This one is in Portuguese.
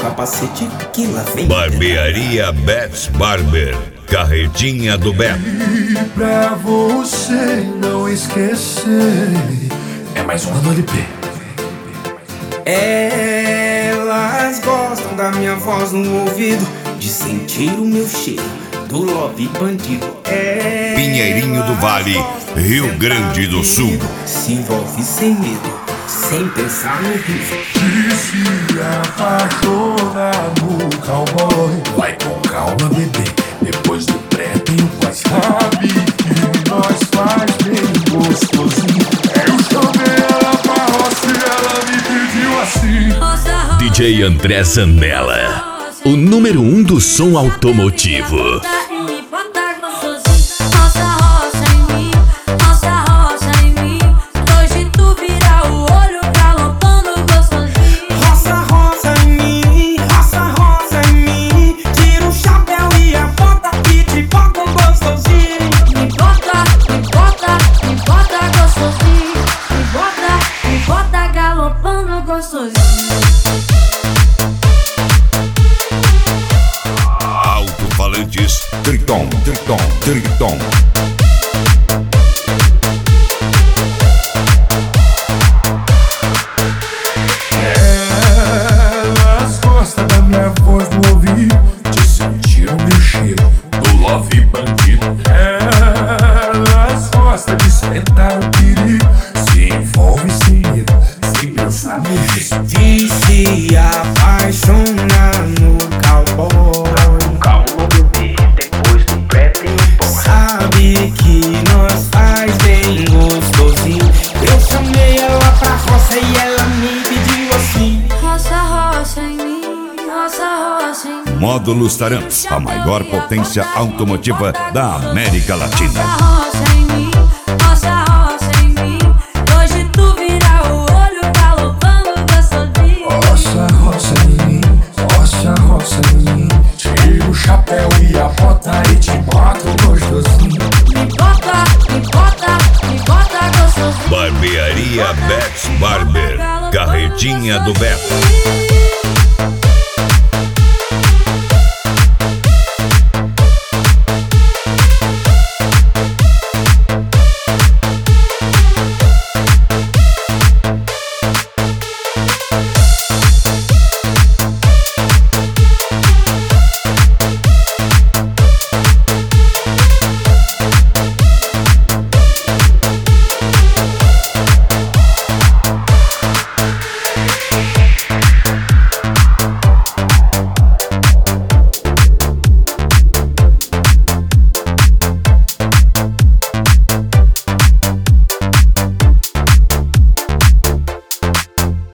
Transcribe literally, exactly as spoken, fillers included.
capacete que lá vem. Barbearia Betts Barber, Carretinha do Beto. E pra você não esquecer, é mais uma do L P. Elas gostam da minha voz no ouvido, de sentir o meu cheiro do love bandido. Elas Pinheirinho do Vale, Rio Grande do Sul. se envolve sem medo, sem pensar no risco. E se apaixona no cowboy, vai com calma, bebê. Depois do pré tem o pós. Sabe que nós faz bem gostosinho. Eu chamei ela pra roça e ela me pediu assim. D J André Zambella, o número um do som automotivo. Alto-falantes Triton, Triton, Triton. Elas gostam da minha voz no ouvido, de sentir o meu cheiro do love bandido. Elas gostam de sentar o perigo, se envolve sem medo, sem pensar no risco. De se apaixonar no cowboy. Calma, bebê, depois do pré tem o pós. Sabe que nós faz bem gostosinho. Eu chamei ela pra roça e ela me pediu assim. Roça, roça em mim, roça, roça em mim. Módulos Taramps, a maior potência automotiva da América Latina. Roça, roça em mim, roça, roça em mim. Hoje tu vira o olho galopando gostosinho. Roça, roça em mim, roça, roça em mim. Tira o chapéu e a bota e te boto gostosinho. Me bota, me bota, me bota gostosinho. Barbearia Betts Barber, Carretinha do Beto.